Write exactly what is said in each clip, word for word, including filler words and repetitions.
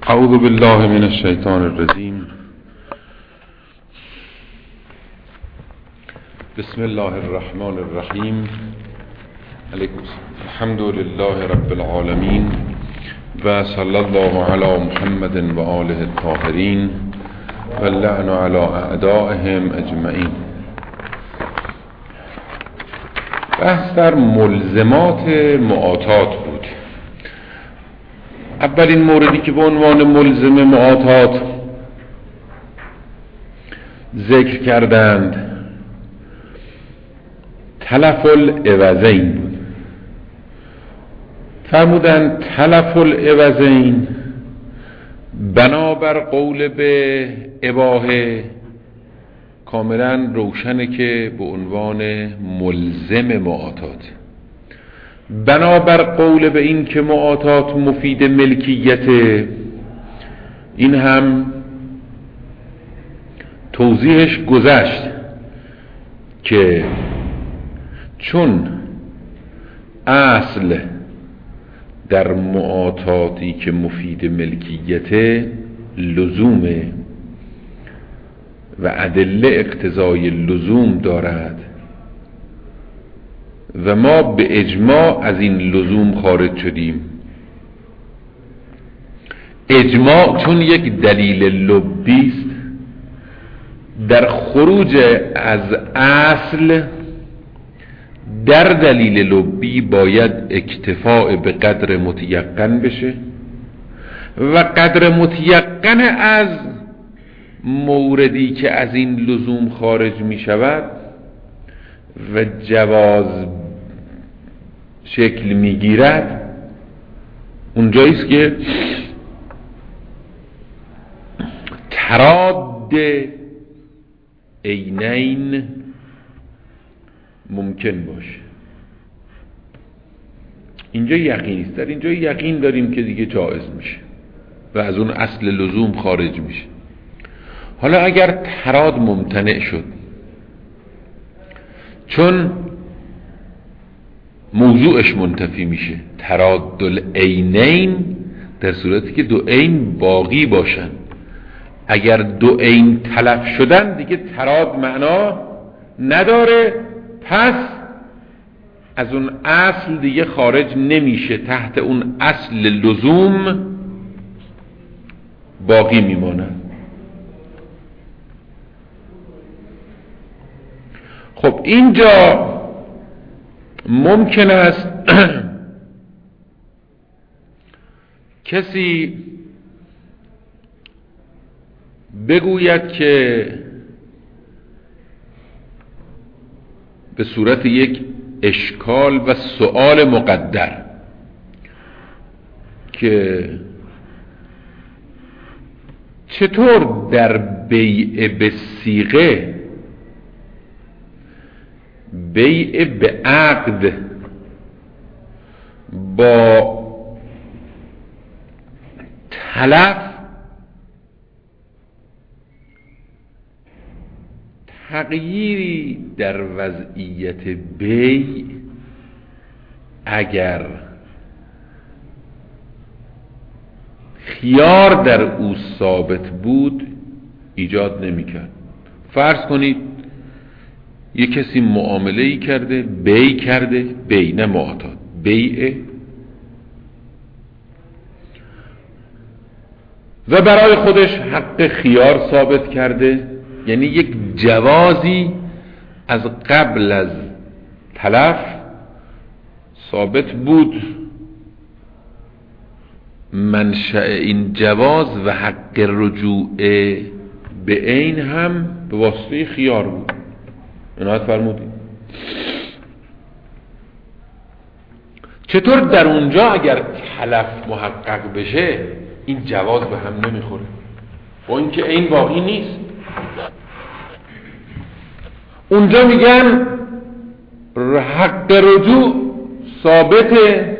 اعوذ بالله من الشیطان الرجیم. بسم الله الرحمن الرحیم. علیکم السلام. الحمد لله رب العالمین و صلی الله علی محمد و آله الطاهرین و اللعن علی اعدائهم اجمعین. بحث در ملزمات معاطات بود. اولین موردی که به عنوان ملزم معاطات ذکر کردند تلف العوضین بود. فرمودند تلف العوضین بنابر قول به اباحه کاملا روشنه که به عنوان ملزم معاطات، بنابر قول به این که معاطات مفید ملکیت، این هم توضیحش گذشت که چون اصل در معاطاتی که مفید ملکیت لزومه و ادله اقتضای لزوم دارد و ما به اجماع از این لزوم خارج شدیم. اجماع چون یک دلیل لبی است، در خروج از اصل در دلیل لبی باید اکتفاء به قدر متیقن بشه و قدر متیقن از موردی که از این لزوم خارج می شود و جواز شکل می گیرد اونجاییست که تراد عینین ممکن باشه. اینجا یقینیست، در اینجا یقین داریم که دیگه جایز میشه و از اون اصل لزوم خارج میشه. حالا اگر تراد ممتنع شد چون موضوعش منتفی میشه، تراد العینین در صورتی که دو عین باقی باشن. اگر دو عین تلف شدن دیگه تراد معنا نداره، پس از اون اصل دیگه خارج نمیشه، تحت اون اصل لزوم باقی میمونه. خب اینجا ممکن است کسی بگوید که به صورت یک اشکال و سؤال مقدر که چطور در بیع به صیغه، بیع به عقد با تلف تغییری در وضعیت بیع اگر خیار در او ثابت بود ایجاد نمی کرد. فرض کنید یک کسی معامله‌ای کرده، بیع کرده، بیع نه معاطات، بیع، و برای خودش حق خیار ثابت کرده، یعنی یک جوازی از قبل از تلف ثابت بود. منشأ این جواز و حق رجوع به عین هم به واسطه خیار بود. عنایت فرمودید. چطور در اونجا اگر تلف محقق بشه این جواز به هم نمیخوره با اینکه عین باقی نیست؟ اونجا میگن حق رجوع ثابته،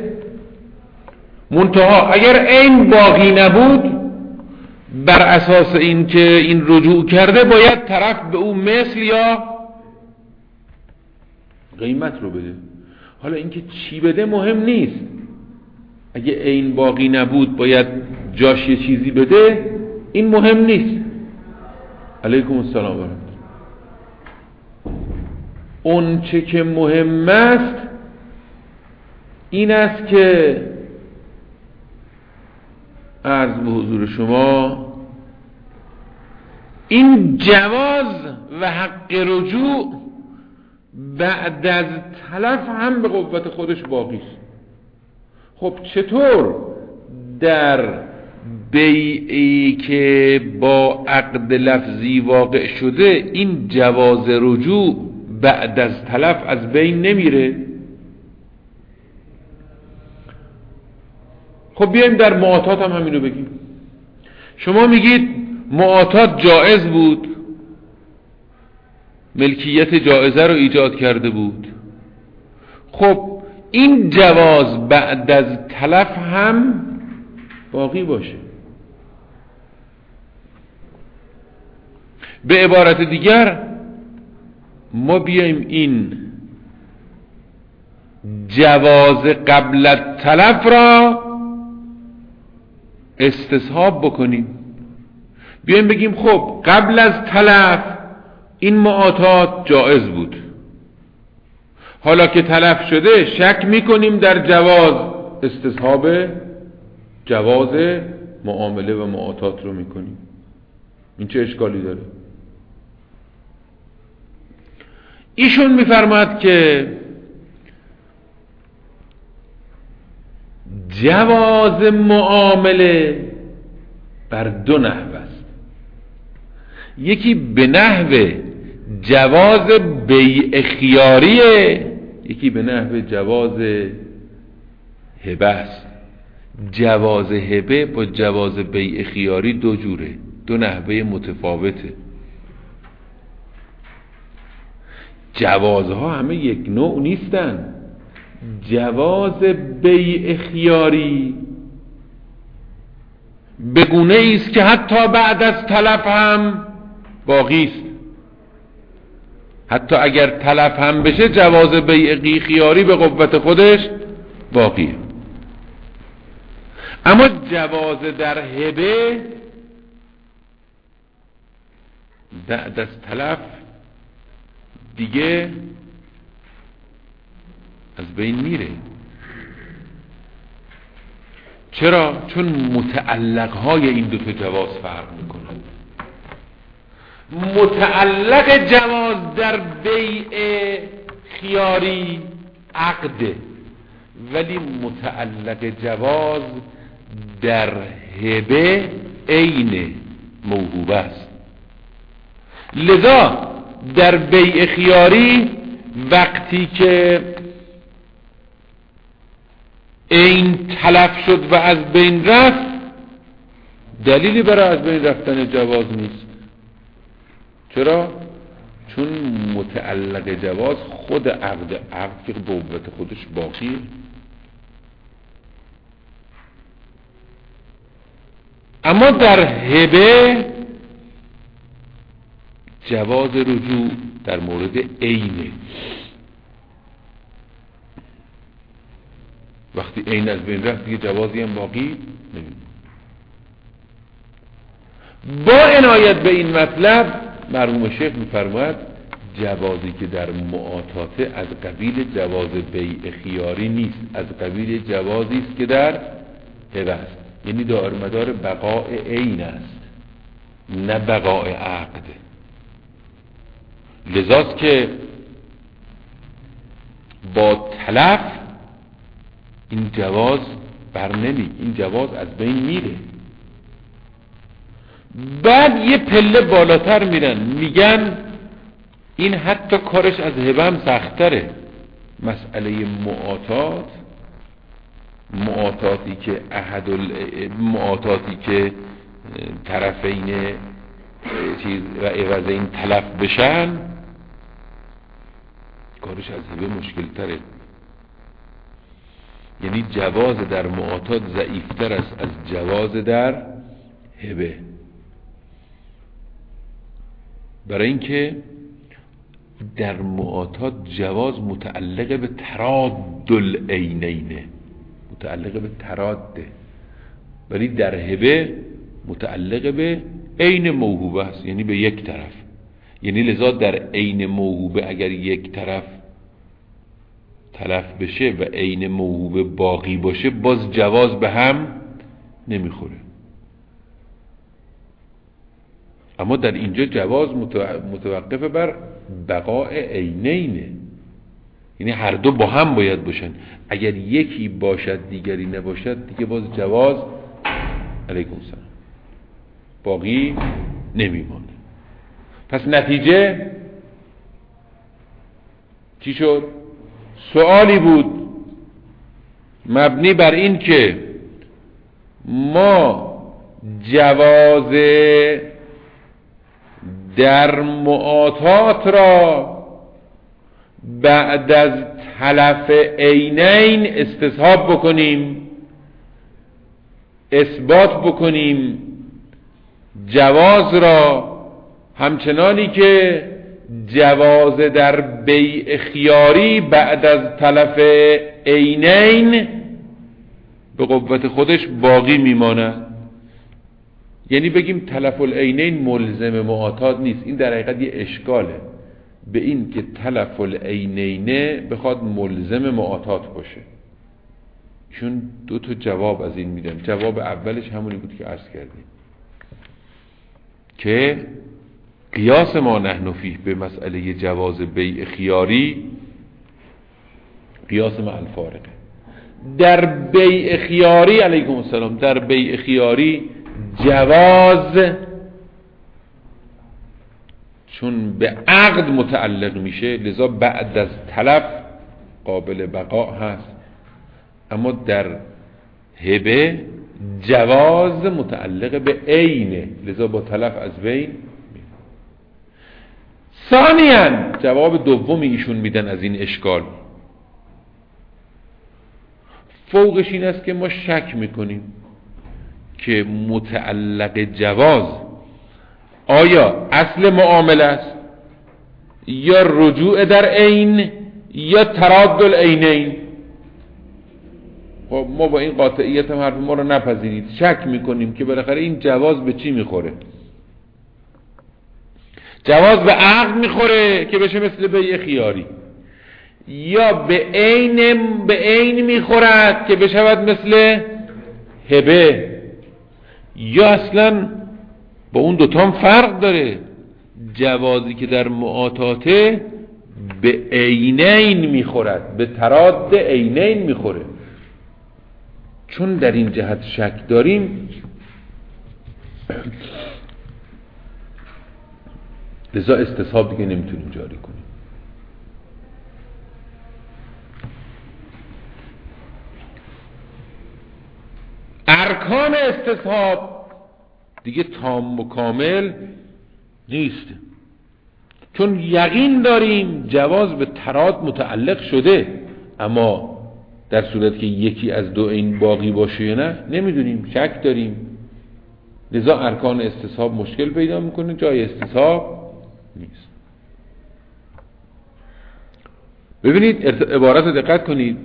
منتها اگر عین باقی نبود بر اساس این که این رجوع کرده باید طرف به او مثل یا قیمت رو بده. حالا اینکه چی بده مهم نیست، اگه عین باقی نبود باید جاش یه چیزی بده، این مهم نیست. علیکم السلام و رحمت. اون چه که مهم است این است که عرض به حضور شما این جواز و حق رجوع بعد از تلف هم به قوت خودش باقی است. خب چطور در بیعی که با عقد لفظی واقع شده این جواز رجوع بعد از تلف از بین نمیره؟ خب بیایم در معاطات هم همینو بگیم. شما میگید معاطات جائز بود، ملکیت جائزه رو ایجاد کرده بود. خب این جواز بعد از تلف هم باقی باشه. به عبارت دیگر ما بیایم این جواز قبل التلف را استصحاب بکنیم. بیایم بگیم خب قبل از تلف این معاطات جائز بود، حالا که تلف شده شک میکنیم در جواز، استصحاب جواز معامله و معاطات رو میکنیم. این چه اشکالی داره؟ ایشون میفرماد که جواز معامله بر دو نحو است. یکی به نحو جواز بیع خیاریه، یکی به نحو جواز هبه است. جواز هبه با جواز بیع خیاری دو جوره، دو نحوه متفاوته. جوازها همه یک نوع نیستن. جواز بیع خیاری به گونه ایست که حتی بعد از تلف هم باقی است. حتی اگر تلف هم بشه جواز بیع خیاری به قوت خودش باقیه. اما جواز در هبه بعد از تلف دیگه از بین میره. چرا؟ چون متعلقهای این دو تا جواز فرق میکنن. متعلق جواز در بیع خیاری عقده، ولی متعلق جواز در هبه عین موهوبه است. لذا در بیع خیاری وقتی که این تلف شد و از بین رفت، دلیلی برای از بین رفتن جواز نیست. چرا؟ چون متعلق جواز خود عقد عقد که قوت خودش باقیه. اما در هبه جواز رجوع در مورد عینه. وقتی عین از بین رفت دیگه جوازی هم باقی نمید. با عنایت به این مطلب مرحوم شیخ می‌فرماید جوازی که در معاطات از قبیل جواز بیع خیاری نیست، از قبیل جوازی است که در هبه است. یعنی دائر مدار بقاء عین است، نه بقاء عقد. لذاست که با تلف این جواز بر نمی، این جواز از بین میره. بعد یه پله بالاتر میرن، میگن این حتی کارش از هبه هم سخت‌تره. مسئله معاطات، معاطاتی که احد معاطاتی که طرفین چیز و عوضین تلف بشن، کارش از هبه مشکل تره. یعنی جواز در معاطات ضعیفتر است از جواز در هبه، برای اینکه در معاطات جواز متعلق به تراد العینینه، متعلق به تراده. ولی در هبه متعلق به عین موهوبه است، یعنی به یک طرف. یعنی لذا در عین موهوبه اگر یک طرف تلف بشه و عین موهوبه باقی باشه، باز جواز به هم نمیخوره. اما در اینجا جواز متوقف بر بقاء عینینه، یعنی هر دو با هم باید باشن. اگر یکی باشد دیگری نباشد، دیگه باز جواز علیکم السلام باقی نمیمانه. پس نتیجه چی شد؟ سوالی بود مبنی بر این که ما جواز در معاطات را بعد از تلف عینین استصحاب بکنیم، اثبات بکنیم جواز را، همچنانی که جواز در بیع خیاری بعد از تلف عینین به قوت خودش باقی میماند. یعنی بگیم تلف العینین ملزم معاطات نیست. این در حقیقت یه اشکاله به این که تلف العینین بخواد ملزم معاطات باشه. چون دو تا جواب از این میدن. جواب اولش همونی بود که عرض کردیم که قیاس ما نحن فیه به مسئله جواز بیع خیاری قیاس مع الفارقه. در بیع خیاری علیکم السلام در بیع خیاری جواز چون به عقد متعلق میشه، لذا بعد از تلف قابل بقا هست. اما در هبه جواز متعلق به عینه، لذا با تلف از بین. ثانیاً جواب دومی ایشون میدن از این اشکال، فوقش این است که ما شک میکنیم که متعلق جواز آیا اصل معامله است یا رجوع در عین یا تراد العینین. خب ما با این قاطعیت هم حرف ما رو نپذیرید، شک میکنیم که بالاخره این جواز به چی میخوره. جواز به عقد میخوره که بشه مثل بیع خیاری، یا به عین به عین میخورد که بشود مثل هبه، یا اصلا با اون دوتا هم فرق داره. جوازی که در معاطاته به عینین میخورد، به تراد عینین میخوره. چون در این جهت شک داریم، لذا استصحاب دیگه نمیتونیم جاری کنیم. ارکان استصحاب دیگه تام و کامل نیست، چون یقین داریم جواز به تراد متعلق شده، اما در صورت که یکی از دو این باقی باشه یا نه نمیدونیم، شک داریم. لذا ارکان استصحاب مشکل پیدا میکنه، جای استصحاب نیست. ببینید عبارت رو دقت کنید.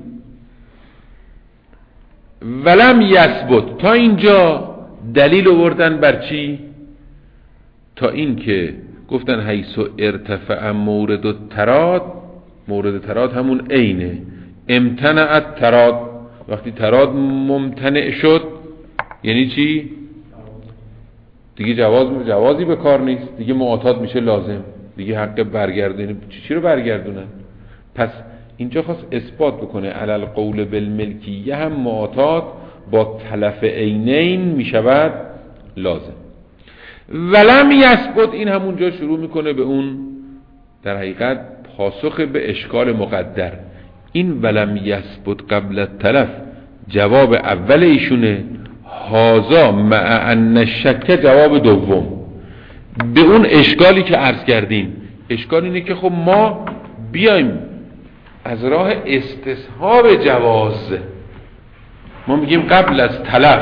ولم یثبت، تا اینجا دلیل آوردن بر چی؟ تا این که گفتن حیث ارتفع مورد التراد، مورد تراد همون عینه، امتنع تراد، وقتی تراد ممتنع شد یعنی چی؟ دیگه جواز جوازی به کار نیست، دیگه معاطات میشه لازم، دیگه حق برگردونی چی چی رو برگردونن. پس اینجا خواست اثبات بکنه علل قول بالملکیه هم معاطات با تلف عینین میشود لازم. ولم یثبت، این همونجا شروع میکنه به اون در حقیقت پاسخ به اشکال مقدر. این ولم یثبت قبل التلف جواب اول ایشونه، هازا مع ان الشک جواب دوم به اون اشکالی که عرض کردیم. اشکال اینه که خب ما بیایم از راه استصحاب جواز، ما میگیم قبل از تلف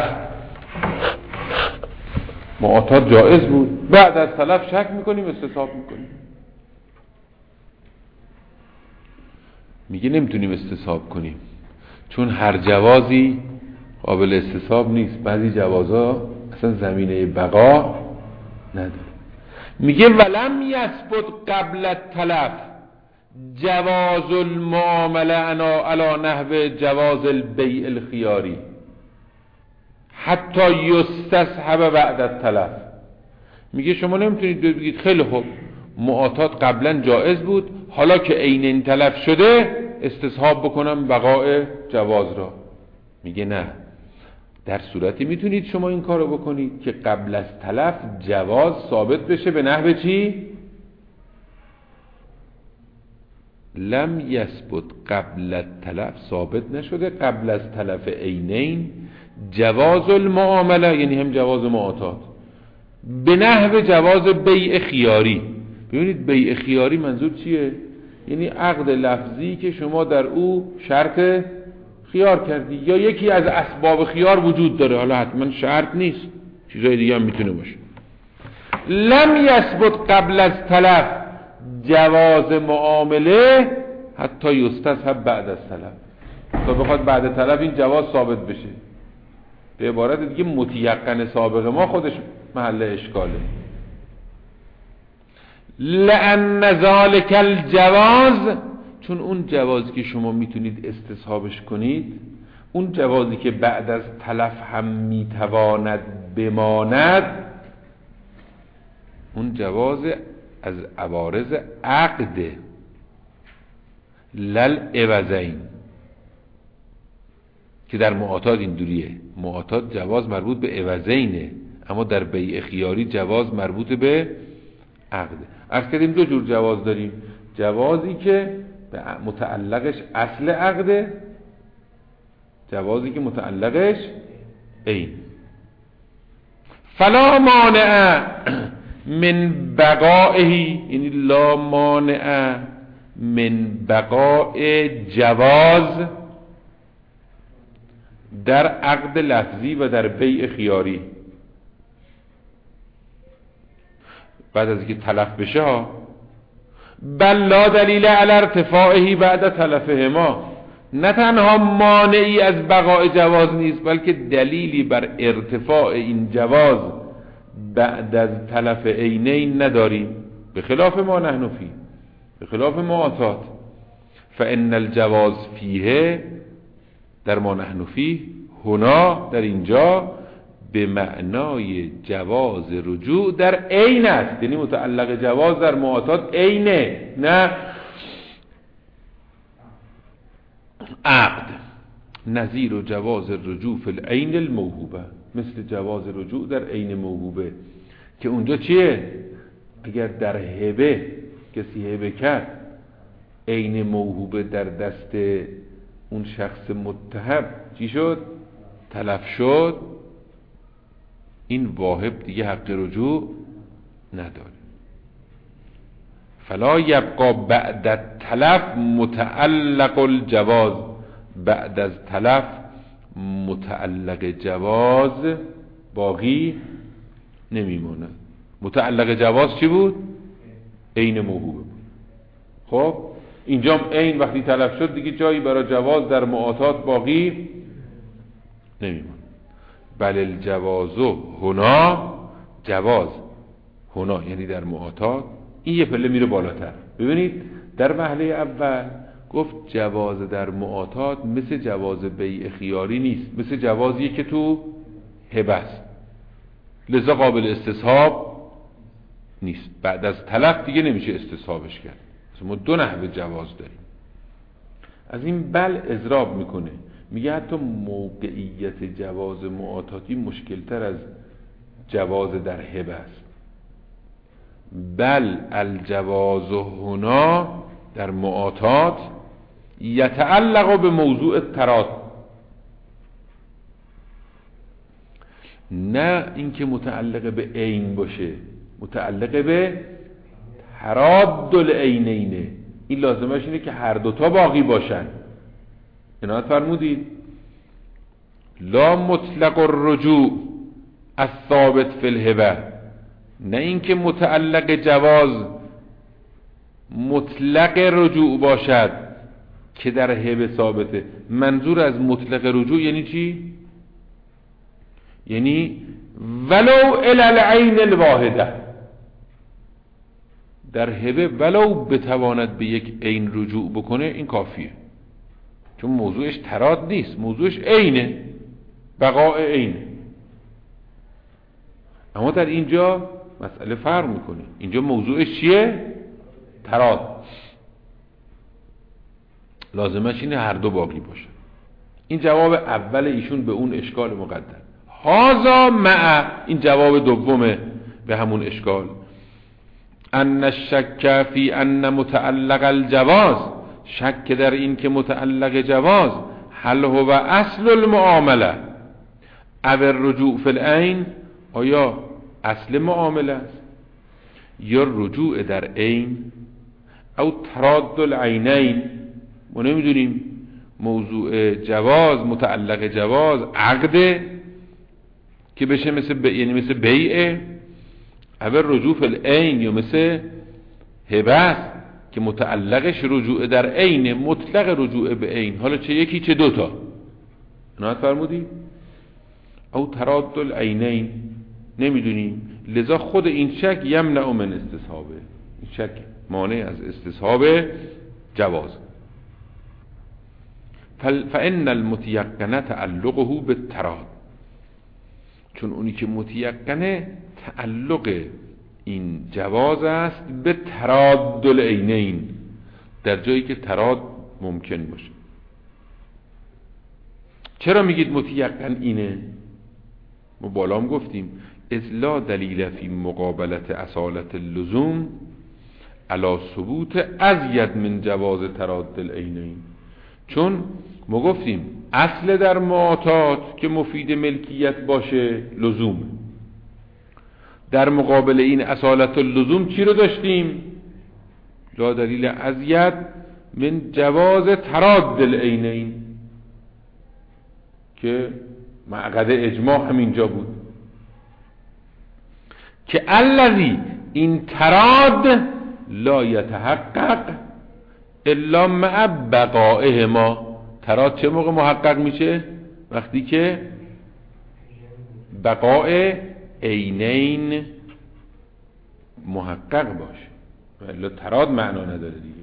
معاطات جائز بود، بعد از تلف شک میکنیم استصحاب میکنیم. میگه نمیتونیم استصحاب کنیم، چون هر جوازی قابل استصحاب نیست. بعضی جوازا اصلا زمینه بقا نداره. میگه ولم یثبت قبل التلف جواز المعامله علی نحو جواز البیع الخیاری حتی یستصحب بعد التلف. میگه شما نمیتونید بگید خیلی خوب معاطات قبلا جایز بود، حالا که عین این تلف شده استصحاب بکنم بقاء جواز را. میگه نه، در صورتی میتونید شما این کارو بکنید که قبل از تلف جواز ثابت بشه به نحو چی؟ لم یثبت قبل التلف، ثابت نشده قبل از تلف عینین جواز المعامله، یعنی هم جواز معاطات به نحو جواز بیع خیاری. ببینید بیع خیاری منظور چیه؟ یعنی عقد لفظی که شما در او شرط خیار کردی یا یکی از اسباب خیار وجود داره، حالا حتما شرط نیست، چیزای دیگه هم میتونه باشه. لم یثبت قبل از تلف جواز معامله حتی یستصحب بعد از تلف، تا بخواد بعد تلف این جواز ثابت بشه. به عبارت دیگه متیقن سابق ما خودش محل اشکاله. لأن ذلک الجواز، چون اون جوازی که شما میتونید استصحابش کنید، اون جوازی که بعد از تلف هم میتواند بماند، اون جواز از عوارض عقد لل عوضین، که در معاطات اینجوریه. معاطات جواز مربوط به عوضینه، اما در بیع خیاری جواز مربوط به عقده. عرض کردیم دو جور جواز داریم، جوازی که متعلقش اصل عقده، جوازی که متعلقش عین. فلا مانع من بقائه، یعنی لا مانع من بقاء جواز در عقد لفظی و در بیع خیاری بعد از اینکه تلف بشه ها. بل لا دلیل علی ارتفاعه بعد تلفهما، نه تنها مانعی از بقاء جواز نیست بلکه دلیلی بر ارتفاع این جواز بعد از تلف عینین نداریم، به خلاف ما نحن فی، به خلاف معاطات. فان الجواز فیه، در ما نحن فیه، هنا در اینجا به معنای جواز رجوع در عین است، یعنی متعلق جواز در معاطات عینه، نه عقد. نظیر و جواز رجوع فی العین الموهوبه، مثل جواز رجوع در عین موهوبه که اونجا چیه؟ اگر در هبه کسی هبه کرد، عین موهوبه در دست اون شخص متهم چی شد؟ تلف شد، این واهب دیگه حق رجوع نداره. فلا یبقى بعد التلف متعلق الجواز، بعد از تلف متعلق جواز باقی نمیمونه. متعلق جواز چی بود؟ عین موهوبه بود. خب اینجا عین وقتی تلف شد دیگه جایی برای جواز در معاطات باقی نمیمونه. بل الجواز هنا، جواز هنا یعنی در معاطات، این یه پله میره بالاتر. ببینید در محله اول گفت جواز در معاطات مثل جواز بیع خیاری نیست، مثل جوازیه که تو هبه است، لذا قابل استصحاب نیست. بعد از تلف دیگه نمیشه استصحابش کرد. ما دو نحوه جواز داریم. از این بل اضراب میکنه، میگه حتی موقعیت جواز معاطاتی مشکلتر از جواز در هبه است. بل الجواز هنا در معاطات یتعلق به موضوع التراد، نه اینکه متعلق به عین باشه، متعلق به تراد العینینه. این لازمش اینه که هر دوتا باقی باشن. عنایت فرمودید لا مطلق الرجوع الثابت فی الهبه، نه اینکه متعلق جواز مطلق رجوع باشد که در هبه ثابته. منظور از مطلق رجوع یعنی چی؟ یعنی ولو الی العین الواحده، در هبه ولو بتواند به یک عین رجوع بکنه این کافیه، چون موضوعش تراد نیست، موضوعش عینه، بقاء عینه. اما در اینجا مسئله فرق میکنه، اینجا موضوعش چیه؟ تراد. لازمش اینه هر دو باقی باشه. این جواب اول ایشون به اون اشکال مقدر. هازا مع، این جواب دومه به همون اشکال. ان الشک فی ان متعلق الجواز، شک در این که متعلق جواز هل هو اصل المعامله او الرجوع فی العین، آیا اصل معامله است یا رجوع در عین، او تراد العینین. ما نمیدونیم موضوع جواز، متعلق جواز عقده که بشه مثل ب... یعنی مثل بیعه، اول رجوع فی العین یا مثل هبه که متعلقش رجوع در عین، مطلق رجوع به عین، حالا چه یکی چه دوتا. عنایت فرمودی؟ او تراد العینین نمیدونیم، لذا خود این شک یمنع من استصحابه، این شک مانع از استصحاب جواز. فان المتيقن تعلقه بالتراد، چون اونی که متیقنه تعلق این جواز است به تراد العینین، در جایی که تراد ممکن باشه. چرا میگید متیقن اینه؟ ما بالا هم گفتیم اذ لا دلیل فی مقابلت اصالت اللزوم علی ثبوت ازید من جواز تراد العینین، چون ما گفتیم اصل در معاطات که مفید ملکیت باشه لزوم، در مقابل این اصالت اللزوم چی رو داشتیم؟ لا دلیل ازید من جواز تراد العینین که معقد اجماع همینجا بود که الذی این تراد لا یتحقق الا مع بقائهما. تراد چه موقع محقق میشه؟ وقتی که بقاء عینین محقق باشه، ولی تراد معنا نداره دیگه.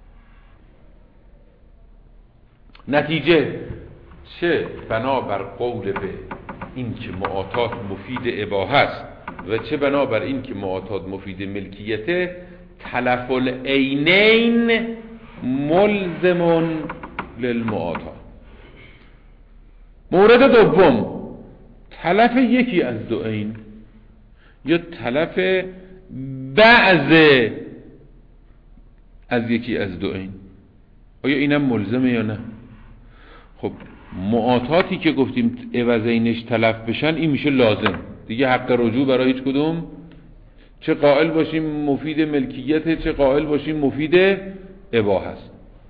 نتیجه چه بنابر قول به این که معاطات مفید اباحه است و چه بنابر این که معاطات مفید ملکیته، تلف العینین ملزم للمعاطات. مورد دوم، تلف یکی از دو عین یا تلف بعض از یکی از دو عین، آیا اینم ملزمه یا نه؟ خب معاطاتی که گفتیم عوضینش تلف بشن این میشه لازم دیگه، حق رجوع برای هیچ کدوم، چه قائل باشیم مفید ملکیت چه قائل باشیم مفید اباحه است.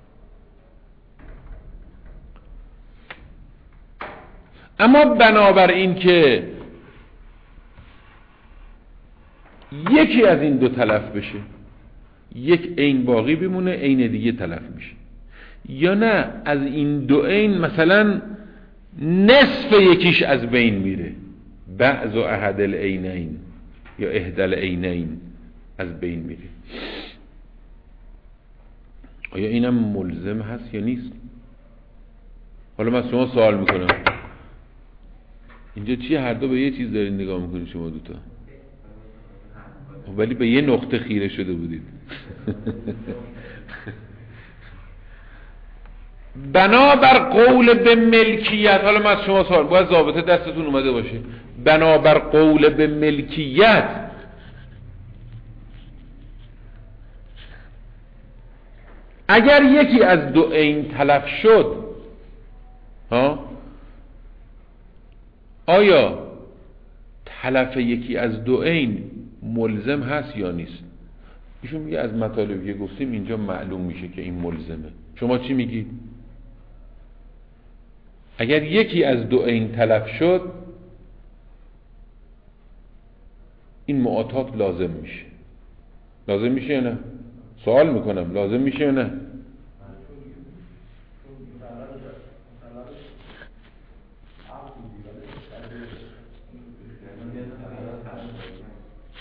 اما بنابر این که یکی از این دو تلف بشه، یک عین باقی بمونه، عین دیگه تلف میشه، یا نه از این دو عین مثلا نصف یکیش از بین میره، بعض و احد العینین یا احد العینین از بین میره، آیا اینم ملزم هست یا نیست؟ حالا من شما سوال میکنم، اینجا چی هر دو به یه چیز دارین نگاه میکنید شما دوتا، ولی به یه نقطه خیره شده بودید. بنابر قول به ملکیت، حالا من از شما سوال، باید ضابطه دستتون اومده باشه، بنابر قول به ملکیت اگر یکی از دو عین تلف شد ها، آیا تلف یکی از دو عین ملزم هست یا نیست؟ ایشون میگه از مطالبی که گفتیم اینجا معلوم میشه که این ملزمه. شما چی میگید؟ اگر یکی از دو عین تلف شد این معاطات لازم میشه، لازم میشه یا نه؟ سوال میکنم لازم میشه یا نه؟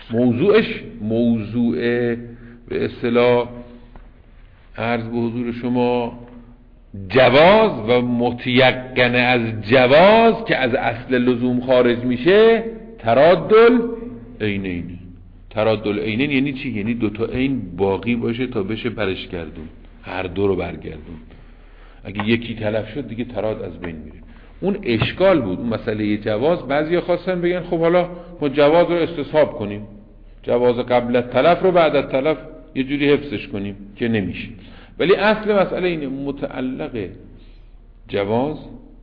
موضوعش موضوع به اصطلاح عرض به حضور شما جواز و متیقن از جواز که از اصل لزوم خارج میشه ترادل عینین. ترادل عینین یعنی چی؟ یعنی دوتا عین باقی باشه تا بشه برش گردون، هر دو رو برگردون. اگه یکی تلف شد دیگه تراد از بین میره. اون اشکال بود، اون مسئله جواز. بعضیا خواستن بگن خب حالا ما جواز رو استصحاب کنیم، جواز قبل از تلف رو بعد از تلف یه جوری حفظش کنیم که نمیشه. ولی اصل مسئله اینه، متعلق جواز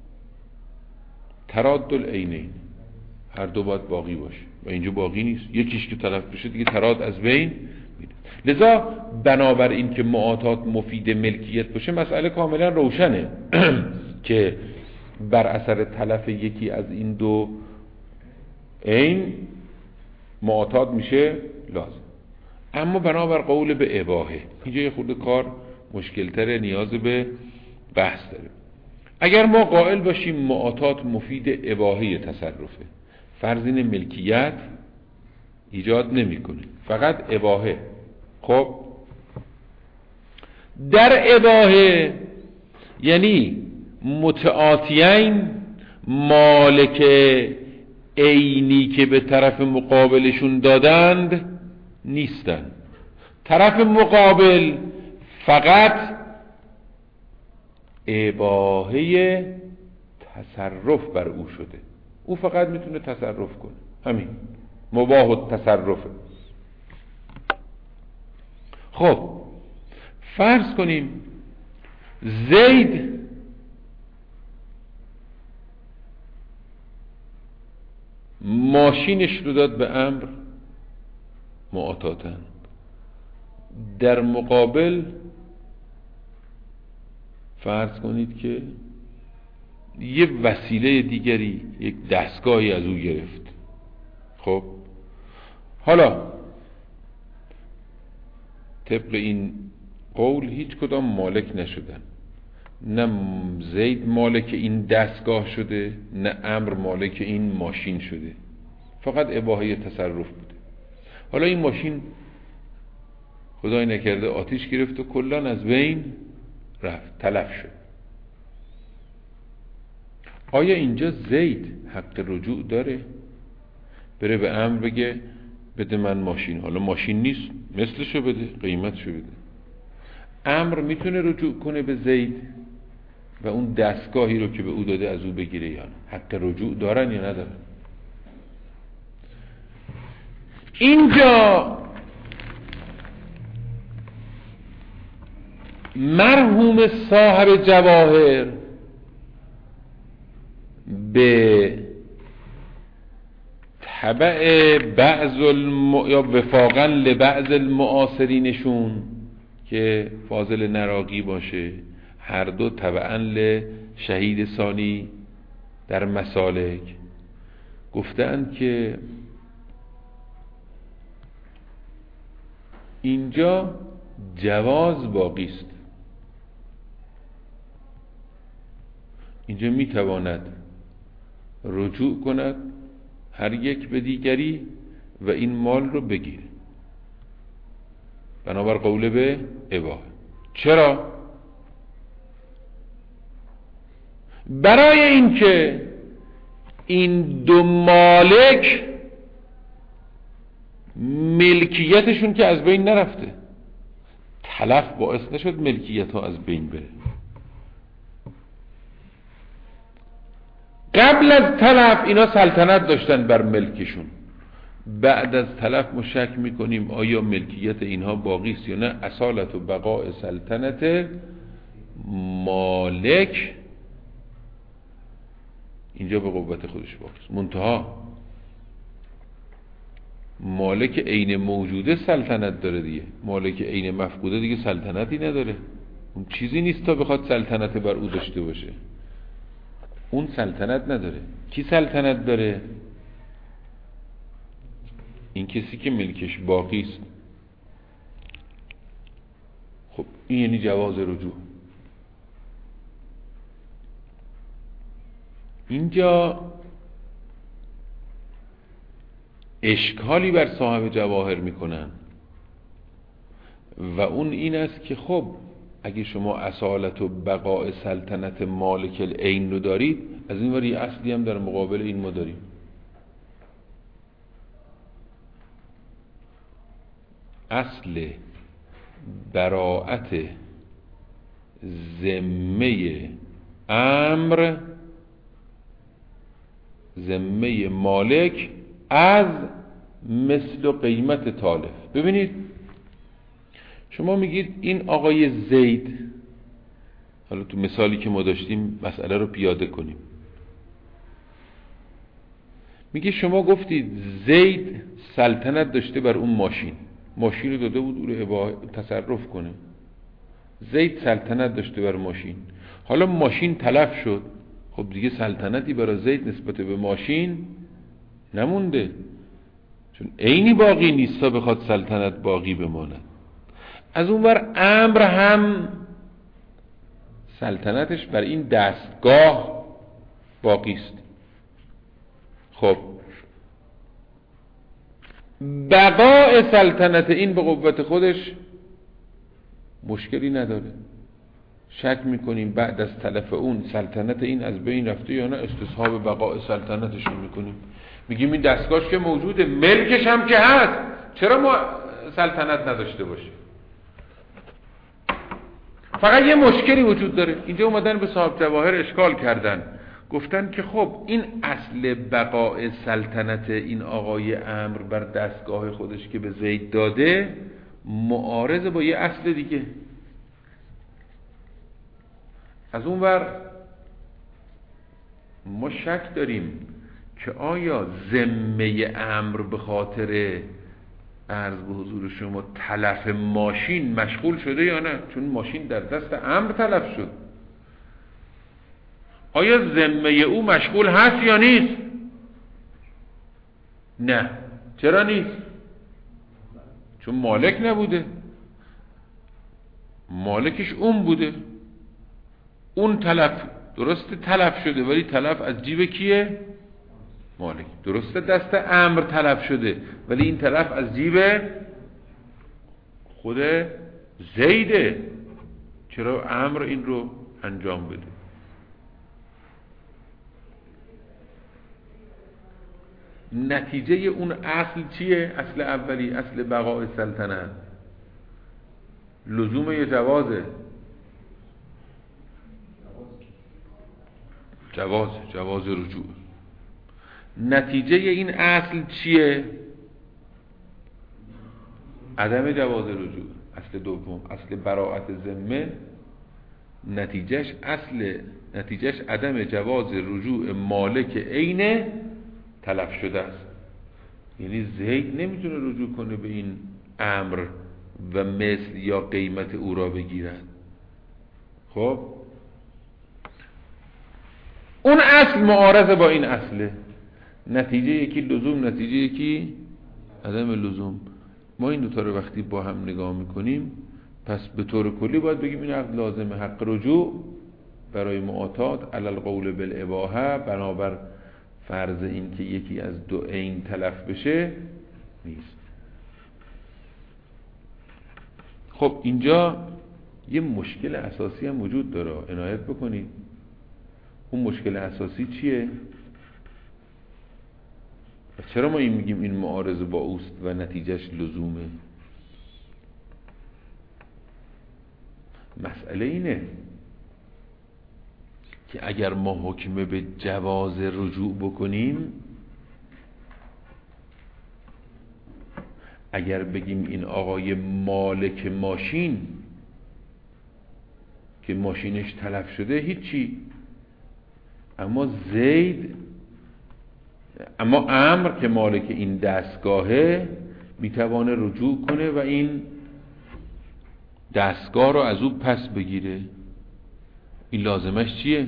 ترادل عینین، هر دو باید باقی باشه و اینجا باقی نیست. یکیش که تلف بشه دیگه تراد از بین میره. لذا بنابر این که معاطات مفید ملکیت باشه مسئله کاملا روشنه که بر اثر تلف یکی از این دو عین معاطات میشه لازم. اما بنابر قول به اباحه اینجا یه خورده کار مشکلتره، نیاز به بحث داره. اگر ما قائل باشیم معاطات مفید اباحه تصرفه، فرضین ملکیت ایجاد نمیکنه، فقط اباحه. خب در اباحه یعنی متعاطیین مالک عینی که به طرف مقابلشون دادند نیستن. طرف مقابل فقط اباحه تصرف بر او شده، او فقط میتونه تصرف کنه، همین مباح التصرفه. خب فرض کنیم زید ماشینش رو داد به عمرو معاطاتن، در مقابل فرض کنید که یه وسیله دیگری، یک دستگاهی از او گرفت. خب حالا طبق این قول هیچ کدام مالک نشدن، نه زید مالک این دستگاه شده نه عمرو مالک این ماشین شده، فقط اباحه تصرف بوده. حالا این ماشین خدای نکرده آتیش گرفت و کلان از بین رفت، تلف شد. آیا اینجا زید حق رجوع داره؟ بره به عمرو بگه بده من ماشین، حالا ماشین نیست مثلشو بده، قیمتشو بده. عمرو میتونه رجوع کنه به زید و اون دستگاهی رو که به او داده از او بگیره یا نه؟ حق رجوع دارن یا ندارن؟ اینجا مرحوم صاحب جواهر به تبع بعض الم... یا وفاقا لبعض المعاصرینشون که فاضل نراقی باشه، هر دو تبعا لشهید ثانی در مسالک، گفتند که اینجا جواز باقی است، اینجا میتواند رجوع کند هر یک به دیگری و این مال رو بگیره، بنابر قول به اباحه. چرا؟ برای اینکه این دو مالک ملکیتشون که از بین نرفته، تلف باعث نشد ملکیت ها از بین بره. قبل از تلف اینا سلطنت داشتن بر ملکشون، بعد از تلف ما شک میکنیم آیا ملکیت اینها باقی است یا نه. اصالت و بقاء سلطنت مالک اینجا به قوت خودش باقی است. منتها مالک عین موجوده سلطنت داره دیگه، مالک عین مفقوده دیگه سلطنتی نداره، اون چیزی نیست تا بخواد سلطنت بر او داشته باشه، اون سلطنت نداره. کی سلطنت داره؟ این کسی که ملکش باقی است. خب این یعنی جواز رجوع. اینجا اشکالی بر صاحب جواهر میکنن و اون این است که خب اگه شما اصالت و بقاء سلطنت مالک العین رو دارید، از این ور یه اصلی هم در مقابل این ما داریم. اصل براءت ذمه امر، ذمه مالک از مثل و قیمت تالف. ببینید شما میگید این آقای زید، حالا تو مثالی که ما داشتیم مسئله رو پیاده کنیم، میگه شما گفتید زید سلطنت داشته بر اون ماشین، ماشین رو داده بود او رو تصرف کنه. زید سلطنت داشته بر ماشین، حالا ماشین تلف شد، خب دیگه سلطنتی برای زید نسبت به ماشین نمونده، چون عینی باقی نیست تا بخواد سلطنت باقی بماند. از اون ور امر هم سلطنتش بر این دستگاه باقی است. خب بقاء سلطنت این به قوت خودش مشکلی نداره. شک میکنیم بعد از تلف اون سلطنت این از بین رفته یا نه، استصحاب بقاء سلطنتش رو میکنیم، میگیم این دستگاهش که موجوده، ملکش هم که هست، چرا ما سلطنت نداشته باشیم؟ فقط یه مشکلی وجود داره. اینجا اومدن به صاحب جواهر اشکال کردن، گفتن که خب این اصل بقاء سلطنت این آقای امر بر دستگاه خودش که به زید داده معارض با یه اصل دیگه. از اون ور ما شک داریم که آیا ذمه امر به خاطر عرض به حضور شما تلف ماشین مشغول شده یا نه، چون ماشین در دست امر تلف شد. آیا ذمه او مشغول هست یا نیست؟ نه. چرا نیست؟ چون مالک نبوده، مالکش اون بوده. اون تلف، درسته تلف شده ولی تلف از جیب کیه؟ مالک. درسته دست امر تلف شده ولی این تلف از جیب خود زیده. چرا امر این رو انجام بده؟ نتیجه اون اصل چیه؟ اصل اولی، اصل بقاء سلطنت، لزوم یه جوازه، جواز جواز رجوع. نتیجه این اصل چیه؟ عدم جواز رجوع. اصل دوم، اصل براءت ذمه، نتیجهش اصل نتیجهش عدم جواز رجوع مالک عین تلف شده است. یعنی زید نمیتونه رجوع کنه به این امر و مثل یا قیمت او را بگیرد. خب اون اصل معارضه با این اصله، نتیجه یکی لزوم، نتیجه یکی عدم لزوم. ما این دوتا رو وقتی با هم نگاه میکنیم، پس به طور کلی باید بگیم این عقد لازم حق رجوع برای معاتات علی القول بالاباحه، بنابر فرض این که یکی از دو عین تلف بشه نیست. خب اینجا یه مشکل اساسی هم وجود داره، عنایت بکنید. اون مشکل اساسی چیه؟ چرا ما این میگیم این معارضه با اوست و نتیجهش لزومه؟ مسئله اینه که اگر ما حکم به جواز رجوع بکنیم، اگر بگیم این آقای مالک ماشین که ماشینش تلف شده هیچی، اما زید اما امر که مالک این دستگاهه میتوانه رجوع کنه و این دستگاه رو از او پس بگیره. این لازمش چیه؟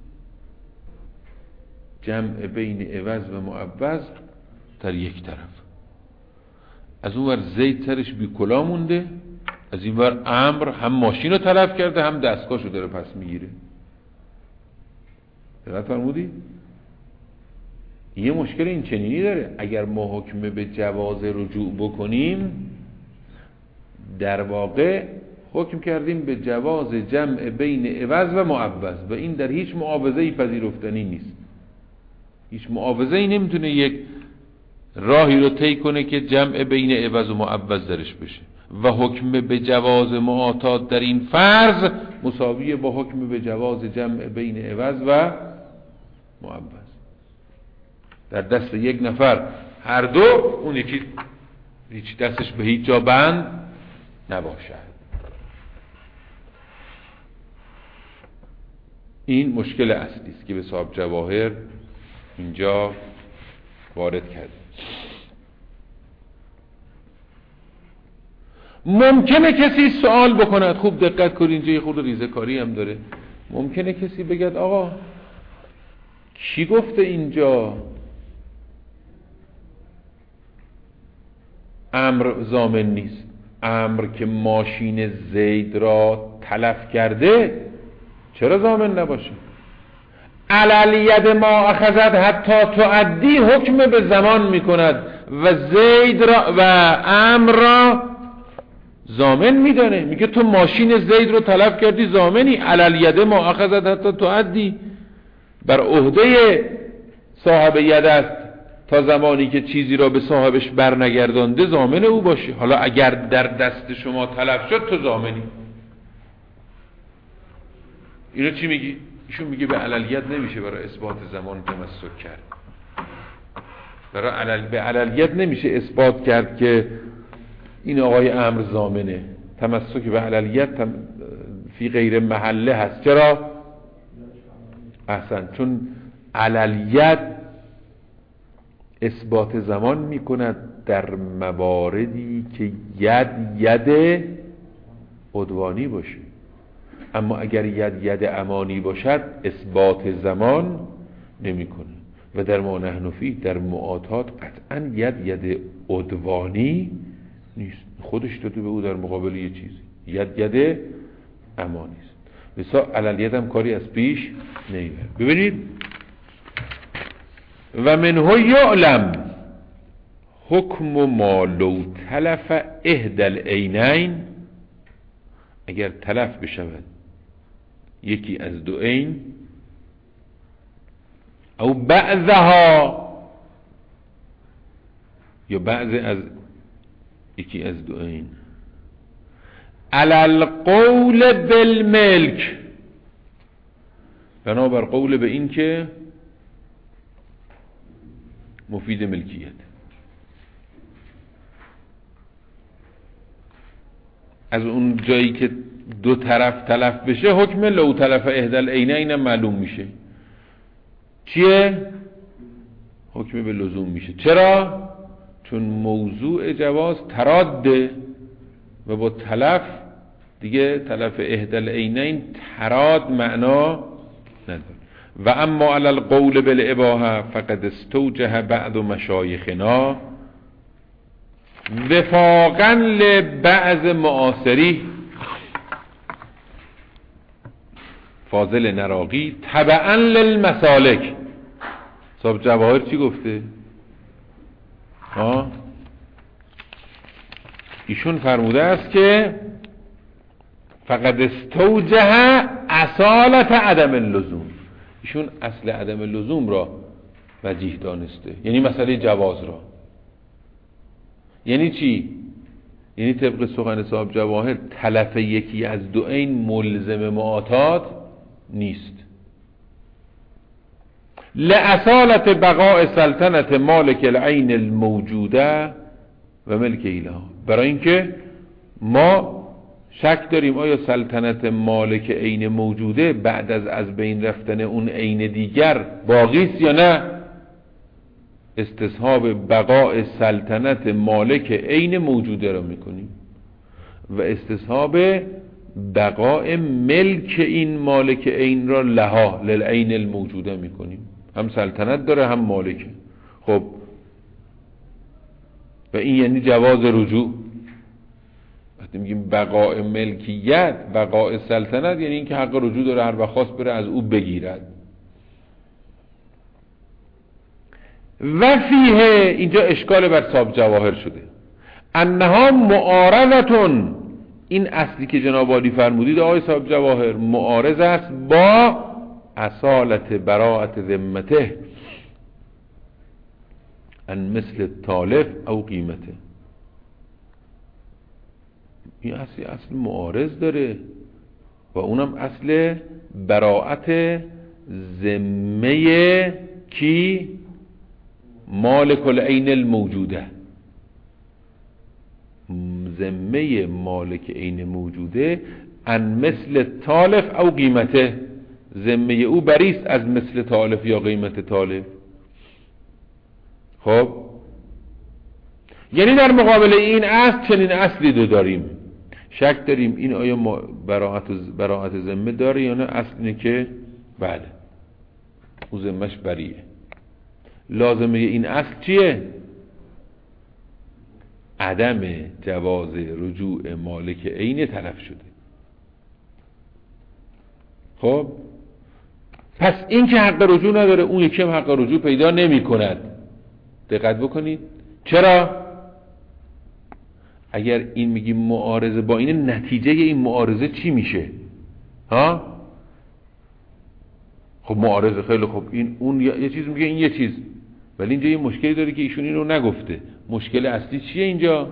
جمع بین عوض و معوض در یک طرف. از اون ور زید سرش بی کلا مونده، از این ور امر هم ماشین رو تلف کرده هم دستگاه رو داره پس میگیره. دقت فرمودی؟ یه مشکل این چنینی داره. اگر ما حکم به جواز رجوع بکنیم، در واقع حکم کردیم به جواز جمع بین عوض و معوض و این در هیچ معاوضه‌ای پذیرفتنی نیست. هیچ معاوضه‌ای نمیتونه یک راهی رو طی کنه که جمع بین عوض و معوض درش بشه و حکم به جواز معاتات در این فرض مساویه با حکم به جواز جمع بین عوض و معوض. در دست یک نفر هر دو، اون یکی هیچ دستش به هیچ جا بند نباشد. این مشکل اصلی است که به صاحب جواهر اینجا وارد کرد. ممکنه کسی سوال بکند، خوب دقت کنید اینجا یه خورده ریزه کاری هم داره. ممکنه کسی بگد آقا کی گفته اینجا امر ضامن نیست؟ امر که ماشین زید را تلف کرده چرا ضامن نباشه؟ علالید ما اخذت حتی تعدی حکم به زمان میکند و زید را و امر را ضامن میدانه. میگه تو ماشین زید رو تلف کردی، ضامنی. علالید ما اخذت حتی تعدی، بر عهده صاحب ید است تا زمانی که چیزی را به صاحبش برنگردانده ضامن او باشه. حالا اگر در دست شما تلف شد تو ضامنی. اینو چی میگی؟ ایشون میگه به علالیت نمیشه برای اثبات زمان تمسک کرد. برای علل... به علالیت نمیشه اثبات کرد که این آقای امر ضامنه. تمسک به علالیت تم... فی غیر محله هست. چرا؟ احسن، چون علالیت اثبات زمان میکند در مواردی که ید ید عدوانی باشه، اما اگر ید ید امانی باشد اثبات زمان نمیکنه. و در ما نحن فیه، در معاتات قطعا ید ید عدوانی نیست، خودش داده به او در مقابل یه چیزی، ید ید امانی است. بسا علالیت هم کاری از پیش نمیبره. ببینید و منه یعلم حکم ما لو تلف احدى العینین، اگر تلف بشود یکی از دو عین او بعضها یا بعض از یکی از دو عین، علی القول بالملک، بنابر قول به این که مفید ملکیت. از اون جایی که دو طرف تلف بشه حکم لو تلف احدى العینین معلوم میشه. چیه؟ حکم به لزوم میشه. چرا؟ چون موضوع جواز تراده و با تلف دیگه تلف احدى العینین تراد معنا نداره. و اما علی القول بالاباحه فقد استوجه بعض مشایخنا وفاقا لبعض معاصری فاضل نراقی تبعا للمسالک. صاحب جواهر چی گفته؟ ها؟ ایشون فرموده است که فقد استوجه اصالت عدم اللزوم. ایشون اصل عدم اللزوم را وجیه دانسته، یعنی مسئله جواز را. یعنی چی؟ یعنی طبق سخن صاحب جواهر تلف یکی از دو عین ملزم معاتات نیست. لأصالت بقاء سلطنت مالک العین الموجوده و ملک ایلها، برای اینکه ما شک داریم آیا سلطنت مالک عین موجوده بعد از از بین رفتن اون عین دیگر باقی است یا نه. استصحاب بقاء سلطنت مالک عین موجوده را میکنیم و استصحاب بقاء ملک این مالک عین را لها للعین الموجوده میکنیم. هم سلطنت داره هم مالک. خب و این یعنی جواز رجوع. وقتی میگیم بقاء ملکیت، بقاء سلطنت، یعنی اینکه حق رجوع داره، هر وقت خواست بره از او بگیرد. و فیه اینجا اشکال بر صاحب جواهر شده، انها معارضتون، این اصلی که جناب عالی فرمودید آقای صاحب جواهر معارض است با اصالت براءت ذمته ان مثل تالف او قیمته. این اصلی اصل معارض داره و اونم اصل براءت ذمه کی؟ مالک العین الموجوده، ذمه مالک عین موجوده ان مثل تالف او قیمته، ذمه او بریست از مثل تالف یا قیمت تالف. خب یعنی در مقابل این اصل چنین اصلی دو داریم، شک داریم این آیا براءت براءت ذمه داره یا نه؟ اصل اینه که بله او ذمهش بریه. لازمه این اصل چیه؟ عدم جواز رجوع مالک عین تلف شده. خب پس این که حق رجوع نداره، اون یکی هم حق رجوع پیدا نمی کند. دقت بکنید. چرا؟ اگر این میگیم معارضه با این، نتیجه این معارضه چی میشه؟ ها؟ خب معارضه خیلی خب این اون یه چیز میگه این یه چیز، ولی اینجا یه مشکلی داره که ایشون اینو نگفته. مشکل اصلی چیه اینجا؟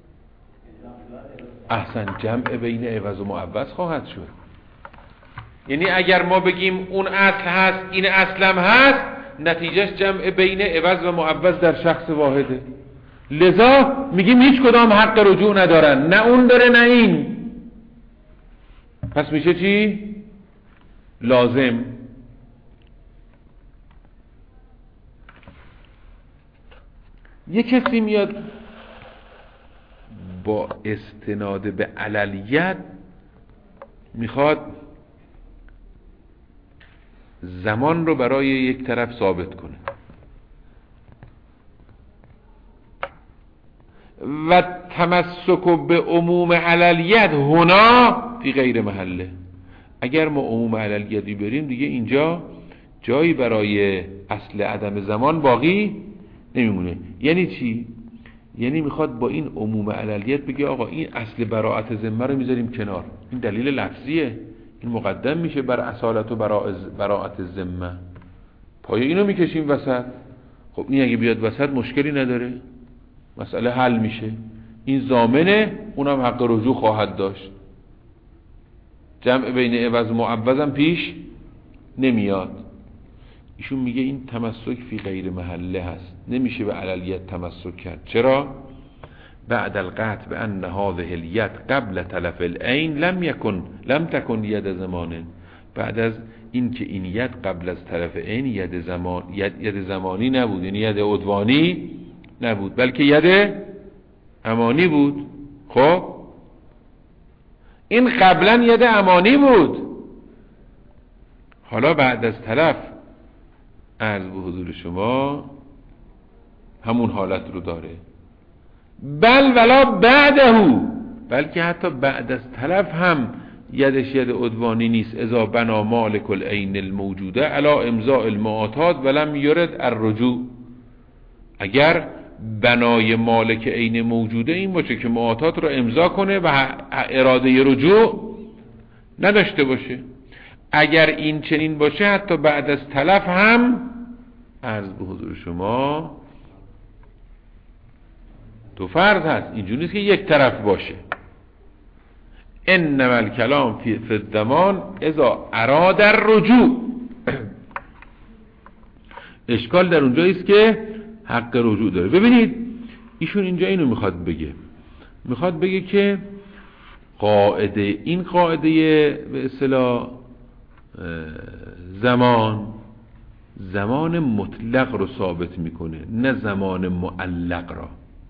احسن، جمع بین عوض و معوض خواهد شد. یعنی اگر ما بگیم اون اصل هست این اصلم هست، نتیجهش جمع بین عوض و معوض در شخص واحده. لذا میگیم هیچ کدام حق رجوع ندارن، نه اون داره نه این. پس میشه چی؟ لازم. یه کسی میاد با استناد به عللیت میخواد زمان رو برای یک طرف ثابت کنه و تمسک به عموم عللیت هنا فی غیر محله. اگر ما عموم عللیتی بریم دیگه اینجا جایی برای اصل عدم زمان باقی نمیمونه. یعنی چی؟ یعنی میخواد با این عموم عللیت بگه آقا این اصل براءت ذمه رو میذاریم کنار، این دلیل لفظیه، این مقدم میشه بر اصالت و براءت ذمه، پای اینو میکشیم وسط. خب این اگه بیاد وسط مشکلی نداره، مسئله حل میشه. این ضامنه، اونم حق رجوع خواهد داشت، جمع بین عوض و معوض هم پیش نمیاد. ایشون میگه این تمسک فی غیر محله هست، نمیشه به عللیت تمسک کرد. چرا؟ بعد القطع بان هذه الید قبل تلف العین لم یکن لم تکن ید زمان. بعد از این که این ید قبل از تلف عین ید زمان ید, ید زمانی نبود، یعنی ید عدوانی نبود، بلکه ید امانی بود. خب این قبلا ید امانی بود، حالا بعد از تلف عرض به حضور شما همون حالت رو داره. بل ولا بعده، بلکه حتی بعد از تلف هم یدش ید عدوانی نیست. اذا بنا مالک العین الموجوده علی امضاء المعاطات ولم یرد الرجوع. اگر بنای مالک عین موجوده این باشه که معاطات رو امضا کنه و اراده رجوع نداشته باشه، اگر این چنین باشه حتی بعد از تلف هم عرض به حضور شما دو فرض هست، اینجوری نیست که یک طرف باشه. انما الکلام فی الضمان اذا اراد الرجوع. اشکال در اونجایی است که حق رجوع داره. ببینید ایشون اینجا اینو میخواد بگه، میخواد بگه که قاعده این قاعده به اصطلاح زمان زمان مطلق رو ثابت میکنه، نه زمان معلق را.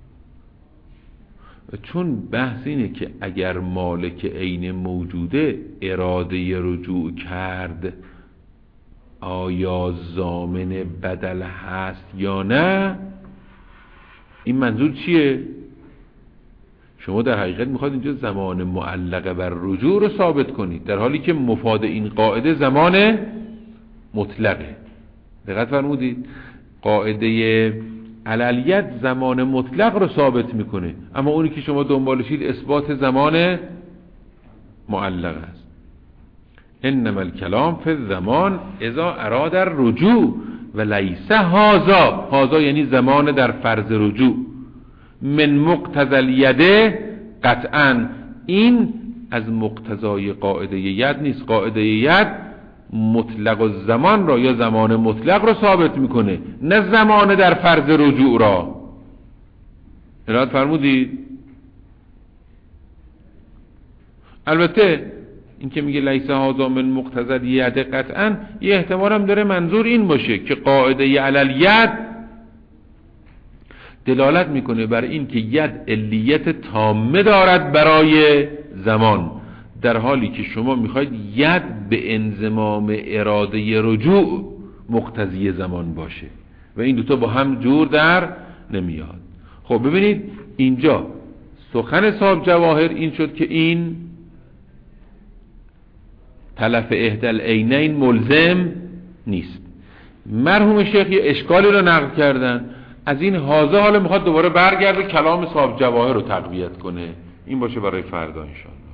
چون بحث اینه که اگر مالک عین موجوده اراده رجوع کرد آیا ضامن بدل هست یا نه، این منظور چیه؟ شما در حقیقت میخواد اینجا زمان معلق بر رجوع رو ثابت کنید، در حالی که مفاد این قاعده زمان مطلقه. دقت فرمودید؟ قاعده عللیت زمان مطلق رو ثابت میکنه، اما اونی که شما دنبالشید اثبات زمان معلق است. انما الکلام فی الزمان اذا اراد الرجوع و لیس هذا، هذا یعنی زمان در فرض رجوع، من مقتضی الید قطعا، این از مقتضای قاعده ید نیست. قاعده ید مطلق الزمان را یا زمان مطلق را ثابت میکنه، نه زمان در فرض رجوع را. اراد فرمودید؟ البته این که میگه لیس هذا من مقتضی الید قطعا، یه احتمال هم داره منظور این باشه که قاعده علی الید دلالت میکنه بر این که ید علیت تامه دارد برای زمان، در حالی که شما میخواید ید به انضمام اراده رجوع مقتضی زمان باشه و این دوتا با هم جور در نمیاد. خب ببینید اینجا سخن صاحب جواهر این شد که این تلف احدى العینین ملزم نیست. مرحوم شیخ یه اشکالی رو نقل کردن، از این حاضر حالا میخواد دوباره برگرده کلام صاحب جواهر رو تقویت کنه. این باشه برای فردا انشاءالله.